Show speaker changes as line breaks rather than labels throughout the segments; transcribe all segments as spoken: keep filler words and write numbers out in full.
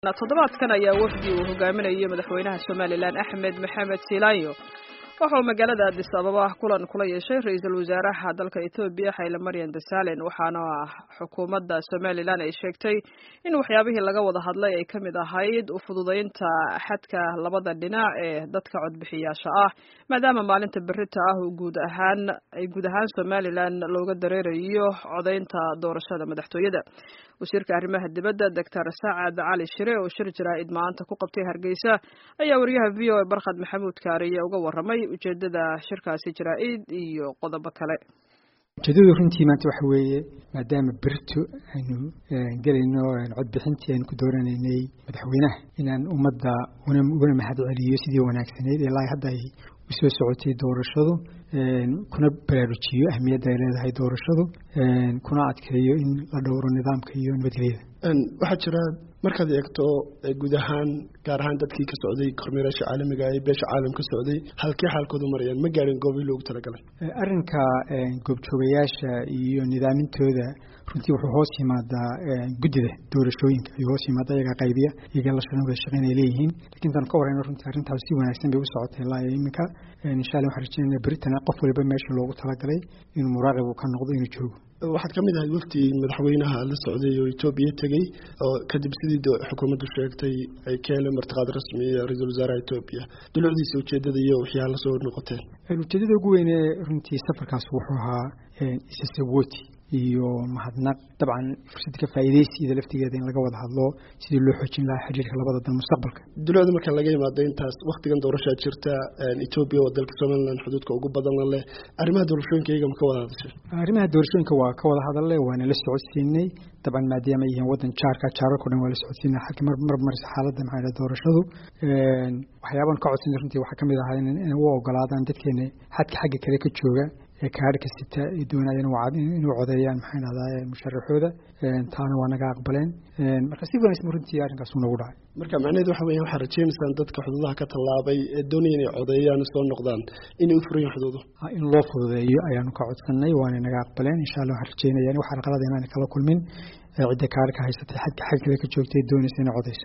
toddobaadkan ayaa wafdi uu hogaaminayo madaxweynaha Soomaaliland Axmed Maxamed Silayo wuxuu magaalada Addis Ababa kulan kula yeeshay ra'iisul wasaaraha dalka Itoobiya Haile Mariam Desalegn waxaana xukuumadda Soomaaliland ay sheegtay in waxyaabihii laga wada hadlay ay kamid ahayd u fududeynta xadka labada dhinac ee dadka codbixiyaasha ah maadaama maalinta berrita ah uu guud ahaan ay guud ahaan Soomaaliland looga dareerayo codeynta doorashada madaxtooyada wasiirka arrimaha dibadda Doctor Saacad Cali Shire oo shir jaraa'id maanta ku qabtay Hargeysa ayaa wariyaha V O A Barkhad Maxamuud Kaariye uga warramay ujeedada shirkaasi jaraa'id iyo qodobo kale
ujeedadu runtii maanta waxa weeye maadaama berito aynu galayno cod bixintii aynu ku dooranaynay madaxweynaha inaan ummadda una mahad celiyo sidii wanaagsaneyd ilaa hadda ay u soo socotay doorashadu kuna baraarujiyo ahmiyadda ay leedahay doorashadu kuna adkeeyo in la dhowro nidaamka iyo nabadgelyada
waxaa jira markaad eegto guud ahaan gaar ahaan dadkii ka socday kormeerayaasha caalamiga ee beesha caalam ka socday halkii xaalkoodu marayaan ma gaarin goobii loogu talagalay
arrinka goobjoogayaasha iyo nidaamintooda runtii wuxuu hoos yimaadaa guddida doorashooyinka ayuu hoos yimaada iyaga qaybiya iyaga la shaqeyn wada shaqeyn ay leeyihiin laakiin intaan ka warayno runtii arrintaas si wanaagsan bay u socotay ilaa iminka insha Allah waxaan rajaynaynaa beritan qof waliba meesha loogu talagalay inuu muraaqib uu ka noqdo inuu joogo
waxaad ka mid ahayd wafti madaxweynaha la socday oo Itoobiya tagay oo kadib sidii xukuumaddu sheegtay ay keeneen martiqaad rasmi ah ra'iisul wasaaraha Itoobiya dulucdiisa ujeedada iyo wixii la soo noqotay
ujeedada ugu weyn ee runtii safarkaas wuxuu ahaa isasawooti iyo mahadnaq dabcan fursad ka faa'iideysiga laftigeeda in laga wada hadlo sidii loo xoojin lahaa xiriirka labada dal mustaqbalka
dulucda marka laga yimaado intaas waqtigan doorashada jirta Itoobiya oo dalka Soomaaliland xuduudka ugu badan leh arrimaha doorashooyinka iyaga ma ka wada hadashay
arrimaha doorashooyinka waa ka wada hadalay waana la socodsiinay dabcan maadaama ay yihiin wadan jaarka jaarka dhan waa la socodsiinay xalka mar mar mar xaaladda maxay la doorashadu een waxyaaban ka codsan runtii waxa kamid ah in uu ogolaadaan dadkeena xadka xagga kale ka jooga ee kaarka sita ee doonayaan inuu codeeyaan maxay dhahdaa musharaxooda taana waa naga aqbaleen marka si wanaagsan runtii arrinkaas uu nagu dhacay
marka macnaheedu waxa weeyaan waxa rajaynaysan dadka xuduudaha ka tallaabay ee doonayaan inay codeeyaan soo noqdaan inay u furiyaan xuduudaha
in loo fududeeyo ayaanu ka codsanay waana naga aqbaleen insha Allah waxaan rajaynayaa in waxa qalad inaan kala kulmin cidda kaarka haysatay xadka xagga kale ka joogtay doonaysa inay codeyso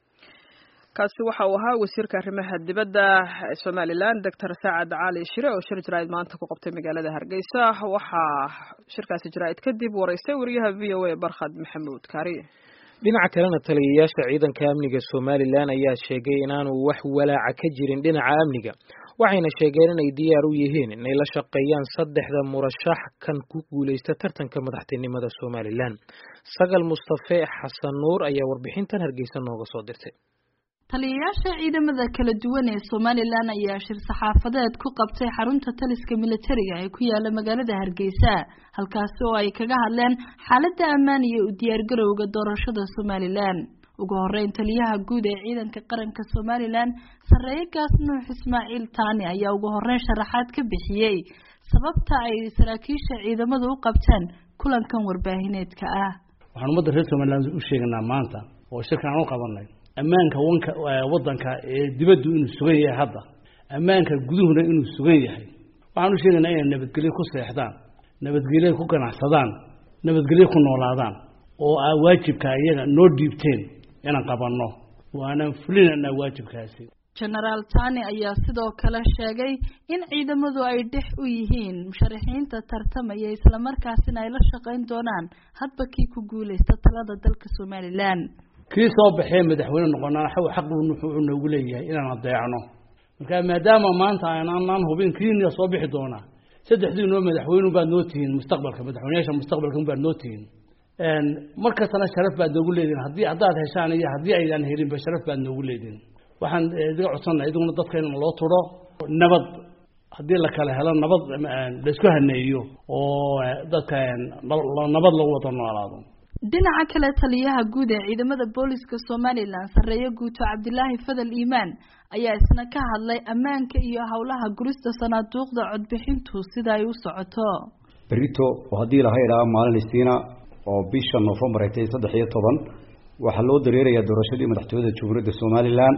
kaasi waxa uu ahaa wasiirka arrimaha dibadda Soomaaliland Doctor Saacad Cali Shire oo shir jaraa'id maanta ku qabtay magaalada Hargeysa waxa shirkaasi jaraa'id kadib wareystay wariyaha V O A Barkhad Maxamuud Kaariye
dhinaca kalena taliyayaasha ciidanka amniga Soomaaliland ayaa sheegay inaanu wax walaaca ka jirin dhinaca amniga waxayna sheegeen inay diyaar u yihiin inay la shaqeeyaan saddexda murashax kan ku guuleysta tartanka madaxtinimada Soomaaliland Sagal Mustafa Xasan Nuur ayaa warbixintan Hargeysa nooga soo dirtay
taliyayaasha ciidamada kala duwan ee Soomaaliland ayaa shir saxaafadeed ku qabtay xarunta taliska militariga ee ku yaala magaalada Hargeysa halkaas oo ay kaga hadleen xaaladda ammaan iyo u diyaar garowga doorashada Soomaaliland ugu horeyn taliyaha guud ee ciidanka qaranka Soomaaliland Sareeye Gaas Nuux Ismaaciil Taani ayaa ugu horeyn sharaxaad ka bixiyay sababta ay saraakiisha ciidamadu u qabteen kulankan warbaahineedka ah
waxaan ummadda reer Soomaaliland u sheegnaa maanta oo shirkan u qabanay ammaanka wanka wadanka ee dibaddu inuu sugan yahay hadda ammaanka guduhuna inuu sugan yahay waxaan u sheegaynaa inay nabadgelyo ku seexdaan nabadgelyo ku ganacsadaan nabadgelyo ku noolaadaan oo ay waajibka iyaga noo dhiibteen inaan qabanno waana fulinayna waajibkaasi
General Tani ayaa sidoo kale sheegay in ciidamadu ay dhex u yihiin musharaxiinta tartamaya isla markaasina ay la shaqeyn doonaan hadba kii ku guuleysta talada dalka Soomaaliland
kii soo baxay madaxweyne noqonaa xaq uu noogu leeyahay inaan adeecno marka maadaama maanta aanan hubin kiina soo bixi doona saddexdii noo madaxweyne baad noo tihiin mustaqbalka madaxweynaha mustaqbalka baad noo tihiin een marka tan sharaf baad noogu leedin hadii hadaad heshaan iyo hadii aydan helin ba sharaf baad noogu leedin waxaan idiga codsanahay iduguna dadkeena loo turo nabad hadii la kala helo nabad la isku haneeyo oo dadka nabad lagu wada noolaado
dhinaca kale taliyaha guud ee ciidamada booliska Soomaaliland Sareeye Guuto Cabdilaahi Fadal Iimaan ayaa isna ka hadlay ammaanka iyo hawlaha gurista sanaaduuqda codbixintu sida ay u socoto
berito hadii la hayraa maalin istiina oo bisha November saddex iyo toban waxa loo dareerayaa doorashadii madaxtooyada Jamhuuriyadda Soomaaliland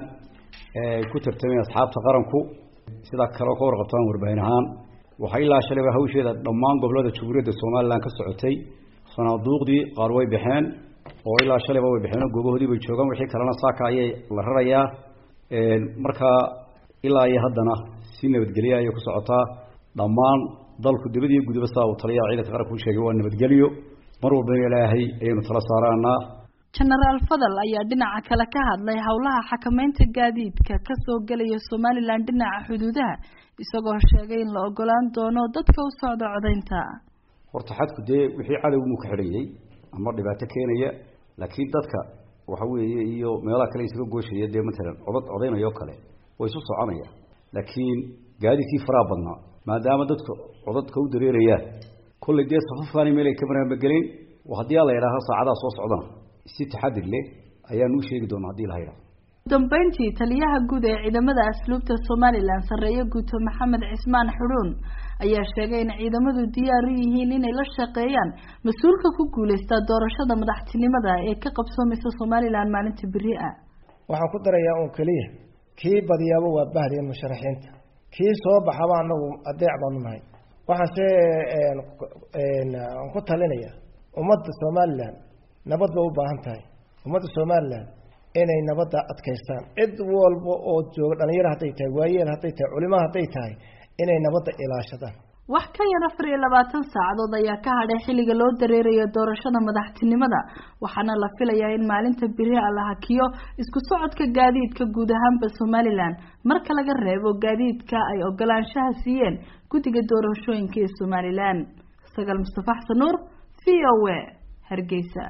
ee ku tartamay asxaabta qaranku sida kale oo warqabtaan warbaahin ahaan waxa ilaa shalay hawsheeda dhammaan gobolada Jamhuuriyadda Soomaaliland ka socotay sanaaduuqdii qaar way bixeen oo ilaa shalayba way bixinayaan goobahoodii bay joogaan wixii kalena saaka ayay la rarayaa een marka ilaa iyo haddana si nabadgelyo ay ku socotaa dhammaan dalku dibadii gudub saa uu taliya ciidanka qaranku sheegay waa nabadgelyo mar walba ilaahay aynu tala saaraanaa
General Fadal ayaa dhinaca kale ka hadlay hawlaha xakameynta gaadiidka ka soo galaya Somaliland dhinaca xuduudaha isagoo sheegay in la ogolaan doono dadka u socda codeynta
horta xadku dee wixii cadawgu mu ka xidhayay ama dhibaato keenaya laakiin dadka waxa weeye iyo meelaha kale isaga gooshaya dee matalan codad codeynayo kale way soo soconaya laakiin gaadiidkii faraha badnaa maadaama dadku codadka u dareerayaan kulli dee safafani meel ay ka barnaamijgelin oo haddii la yiraahdo saacadaha soo socdana si taxadir leh ayaan u sheegi doonaa haddii la hayro
dambeyntii taliyaha guud ee ciidamada asluubta Somaliland sareeyo guuto Maxamed Cismaan Xudun ayaa sheegay in ciidamadu diyaar u yihiin inay la shaqeeyaan mas'uulka ku guuleysta doorashada madaxtinimada ee ka qabsoomeysa Somaliland maalinta beri ah
waxaan ku darayaa oo kaliya kii badiyaabo waa bahriya musharaxiinta kii soo baxaba anagu adeec baan nahay waxaan een aan ku talinaya ummadda Somaliland nabad bay u baahan tahay ummadda Somaliland inay nabadda adkeystaan cid walba oo jooga dhalinyaro haday tahay waayeel haday tahay culimo haday tahay inay nabadda ilaashadaan
wax ka yar afar iyo labaatan saacadood ayaa ka hadhay xilliga loo dareerayo doorashada madaxtinimada waxaana la filayaa in maalinta beri la hakiyo isku socodka gaadiidka guud ahaanba Somaliland marka laga reebo gaadiidka ay ogolaanshaha siiyeen guddiga doorashooyinka ee Somaliland Sagal Mustafa Xanuur V O A Hargeysa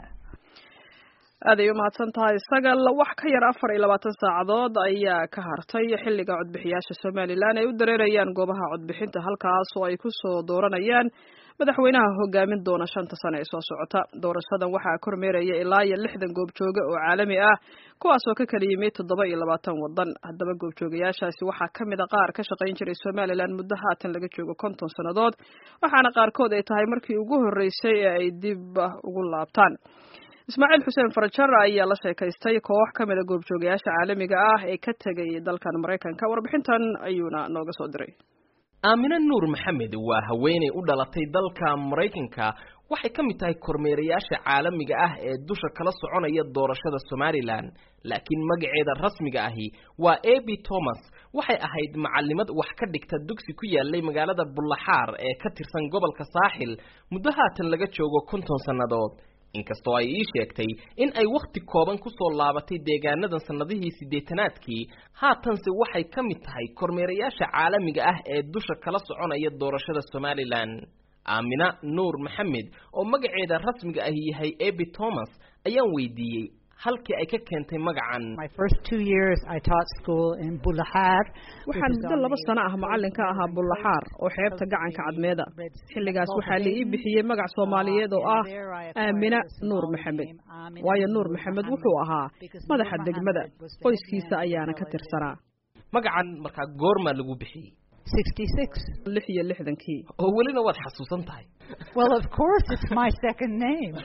aday u mahadsan tahay sagal wax ka yar afar iyo labaatan saacadood ayaa ka hartay xilliga codbixiyaasha Somaliland ay u dareerayaan goobaha codbixinta halkaas oo ay ku soo dooranayaan madaxweynaha hogaamin doona shanta sano ee soo socota doorashadan waxaa kormeeraya ilaa iyo lixdan goob jooga oo caalami ah kuwaas oo ka kala yimid toddoba iyo labaatan wadan haddaba goob joogayaashaasi waxaa ka mid ah qaar ka shaqayn jiray Somaliland muddo haatan laga joogo konton sanadood waxaana qaarkood ay tahay markii ugu horeysay ee ay dib ugu laabtaan Ismaaciil Xuseen Farajar ayaa la sheekaystay koox ka mid ah goob joogayaasha caalamiga ah ee ka tagay dalkan Mareykanka warbixintan ayuuna nooga soo diray
Aamina Nuur Maxamed waa haweeney u dhalatay dalka Mareykanka waxay ka mid tahay kormeerayaasha caalamiga ah ee dusha kala soconaya doorashada Somaliland laakiin magaceeda rasmiga ahi waa Abby Thomas waxay ahayd macallimad wax ka dhigta dugsi ku yaalay magaalada Bullaxaar ee ka tirsan gobolka Saaxil muddo haatan laga joogo konton sanadood inkastoo ay ii sheegtay in ay waqti kooban ku soo laabatay deegaanadan sanadihii sideetanaadkii haatanse waxay ka mid tahay kormeerayaasha caalamiga ah ee dusha kala soconaya doorashada Somaliland Aamina Nuur Maxamed oo magaceeda rasmiga ah yahay Abby Thomas ayaan weydiiyey halkii ay ka keentay magacan
My first two years I taught school in Bullaxaar
waxaan muddo laba sano ah macallin ka ahaa Bullaxaar oo xeebta gacanka cadmeeda xilligaas waxaa la ii bixiyay magac Soomaaliyeed oo ah Aamina Nuur Maxamed waayo Nuur Maxamed wuxuu ahaa madaxa degmada qoyskiisa ayaana ka tirsanaa
magacan markaa goorma lagu bixiyay
sixty-six
lix iyo lixdankii
oo welina waad xasuusan tahay
Well of course it's my second name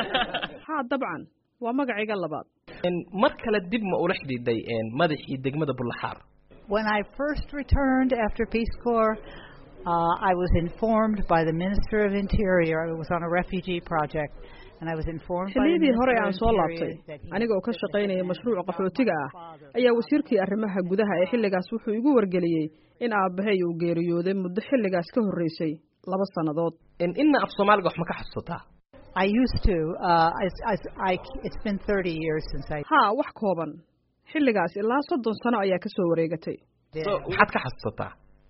ha dabcan waa magacayga labaad
in mar kale dib ma ula xidhiidhay in madaxii degmada Bullaxaar
When I first returned after Peace Corps uh, I was informed by the Minister of Interior I was on a refugee project and I was informed by the
Minister hore aan soo laabtay aniga oo ka shaqeynaya mashruuc qaxootiga ah ayaa wasiirkii arrimaha gudaha ee xilligaas wuxuu igu wargeliyay in aabahay uu geeriyooday muddo xilligaas ka horeysay laba sanadood
in inna af Soomaaliga wax ma ka xasuusataa
I used to uh I, I, I it's been thirty years since I
ha wax kooban xilligaas ilaa soddon sano ayaa ka soo wareegatay
so waxaad ka xasuusataa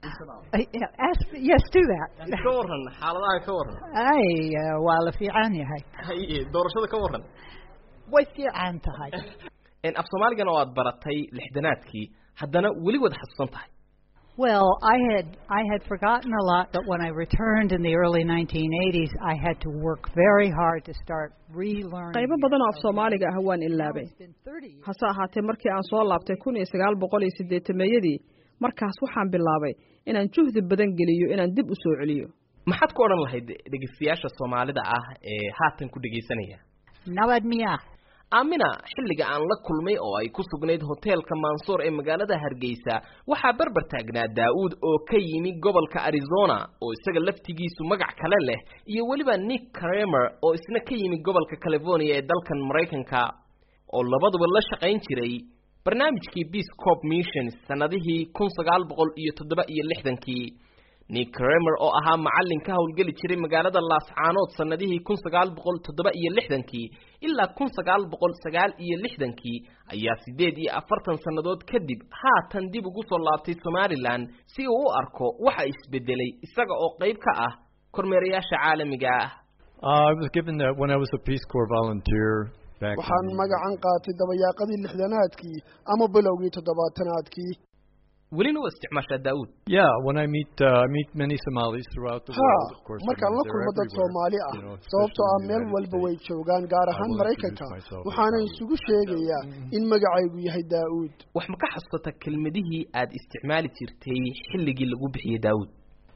ask yes do that
ka waran xaaladaha ka waran
ay waa la fiican yahay
ay doorashada ka waran
way fiican tahay
in af Soomaaliga oo aad baratay lixdanaadkii haddana weli wad xasuusan tahay
Well, I had I had forgotten a lot, but when I returned in the early nineteen eighties, I had to work very hard to start relearning.
qaybo badan oo af Soomaaliga ah waan ilaabay hase ahaatee markii aan soo laabtay kun iyo sagaal boqol iyo siddeetan-meeyadii markaas waxaan bilaabay inaan juhdi badan geliyo inaan dib u soo celiyo
maxaad ku oran lahayd dhageystayaasha Soomaalida ah ee haatan ku dhageysanaya
Nabad miya
aamina xilliga aan la kulmay oo ay ku sugnayd hoteelka Mansour ee magaalada Hargeysa waxaa barbar taagnaa Daawud oo ka yimi gobolka Arizona oo isaga laftigiisu magac kale leh iyo waliba Nick Kramer oo isna ka yimi gobolka California ee dalkan Mareykanka oo labaduba la shaqayn jiray barnaamijkii Peace Corps Mission sanadihii kun sagaal boqol iyo toddoba iyo lixdan-kii. Nick Kramer oo ahaa macallin ka howlgeli jiray magaalada Laascaanood sanadihii kun sagaal boqol toddoba iyo lixdan-kii ilaa kun sagaal boqol sagaal iyo lixdan-kii ayaa sideed iyo afartan sanadood kadib haatan dib ugu soo laabtay Somaliland si uu u arko waxa isbedelay isaga oo qayb ka ah kormeerayaasha caalamiga ah.
Uh, I was given that when I was a Peace Corps volunteer.
waxaan magacan qaatay dabayaaqadii lixdanaadkii ama bilowgii toddobaatanaadkii.
welina waa isticmaashaa Daawud.
Yeah, when I meet uh, meet many Somalis throughout the world, of course.
markaan la kulmo dad Soomaali ah sababtoo ah meel walba way joogaan gaar ahaan Mareykanka waxaana isugu sheegayaa in magacaygu yahay Daawud.
wax ma ka xasuusta kelmadihii aad isticmaali jirtay xilligii lagu bixiyay Daawud?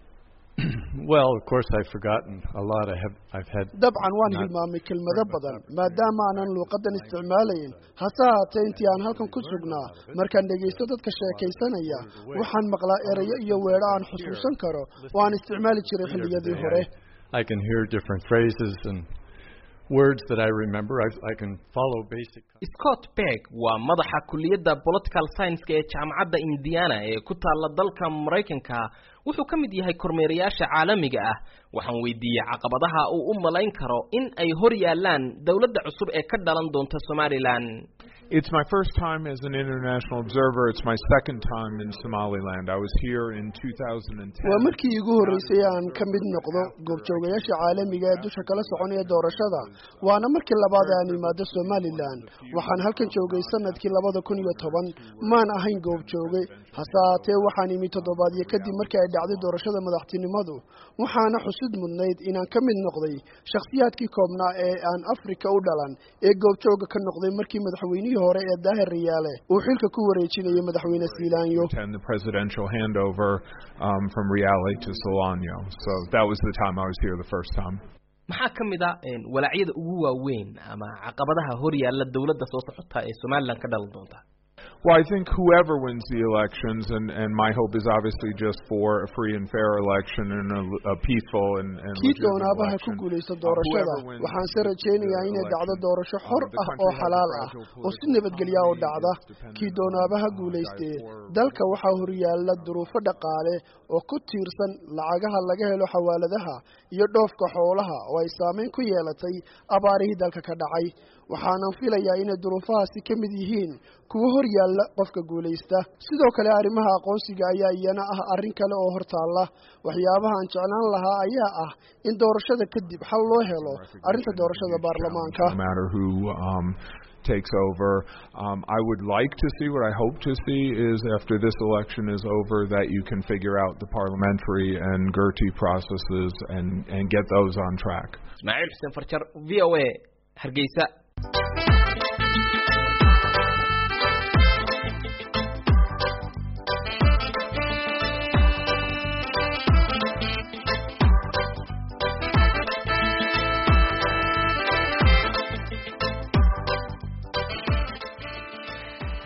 Well, of course I've forgotten a lot. I have I've had
dabcan waan hilmaamay kelmado badan maadaama aanan luuqadan isticmaalayn hase haatee intii aan halkan ku sugnaa markaan dhegeysto dadka sheekaysanaya waxaan maqlaa erayo iyo weedho aan xusuusan karo oo aan isticmaali jiray xilliyadii hore.
I can hear different phrases and words that I remember. I, I can follow basic.
Scott Peck waa madaxa kulliyadda political science ee jaamacadda Indiana ee ku taala dalka Mareykanka. wuxuu ka mid yahay kormeerayaasha caalamiga ah. waxaan weydiiyay caqabadaha uu u malayn karo in ay hor yaalaan dawladda cusub ee ka dhalan doonta Somaliland.
It's my first time as an international observer. It's my second time in Somaliland. I was here in two thousand ten.
waa markii ugu horeysay aan ka mid noqdo goobjoogayaasha caalamiga ee dusha kala soconaya doorashada waana markii labaad aan imaado Somaliland. waxaan halkan joogay sanadkii laba kun iyo toban maan ahayn goobjooge hase haatee waxaan imi toddobaadyo kadib markii ay dhacday doorashada madaxtinimadu waxaana xusid mudnayd inaan ka mid noqday shakhsiyaadkii koobnaa ee aan Afrika u dhalan ee goobjooga ka noqday markii madaxweynihii hore ee Daahir Riyaale uu xilka ku wareejinayay madaxweyne Siilaanyo.
And the presidential handover um, from Riyaale to Siilaanyo. So that was the time I was here the first time.
maxaa ka mid ah walaaciyada ugu waaweyn ama caqabadaha hor yaalla dawladda soo socota ee Somaliland ka dhalan doonta?
Well, I think whoever wins the elections, and, and my hope is obviously just for a free and fair election and a, a peaceful and, and legitimate election.
ku guuleysto doorashada waxaan se rajaynayaa inay dhacdo doorasho xor ah oo xalaal ah oo si nabadgelyo ah u dhacda. kii doonaaba guuleystay dalka waxaa hor yaalla duruufo dhaqaale oo ku tiirsan lacagaha laga helo xawaaladaha iyo dhoofka xoolaha oo ay saameyn ku yeelatay abaarihii dalka ka dhacay. waxaanan filayaa inay duruufahaasi ka mid yihiin kuwa hor yaalla qofka guuleysta. sidoo kale arrimaha aqoonsiga ayaa iyana ah arrin kale oo hortaalla. waxyaabaha aan jeclaan lahaa ayaa ah in doorashada kadib xal loo helo arrinta doorashada baarlamaanka.
takes over. Um, I would like to see, what I hope to see is after this election is over, that you can figure out the parliamentary and G R T processes and, and get those on track.
Ismail Hussein Farjar, V O A, Hargeysa.